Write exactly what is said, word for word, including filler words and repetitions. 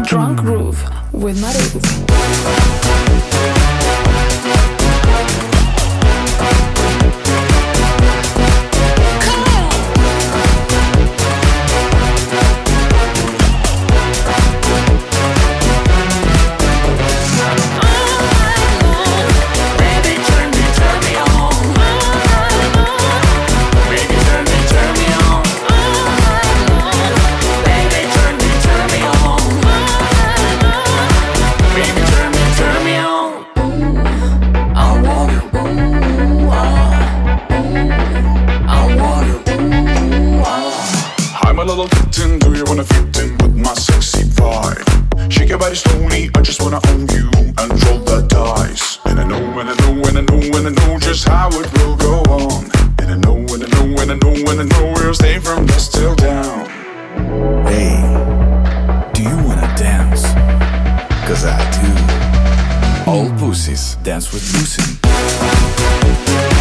Drunk Groove with Maru. Little kitten, do you wanna fit in with my sexy vibe? Shake your body slowly, I just wanna own you and roll the dice. And I know, and I know, and I know, and I know just how it will go on. And I know, and I know, and I know, and I know we'll stay from dusk till down. Hey, do you wanna dance? Cause I do. All pussies dance with Lucy.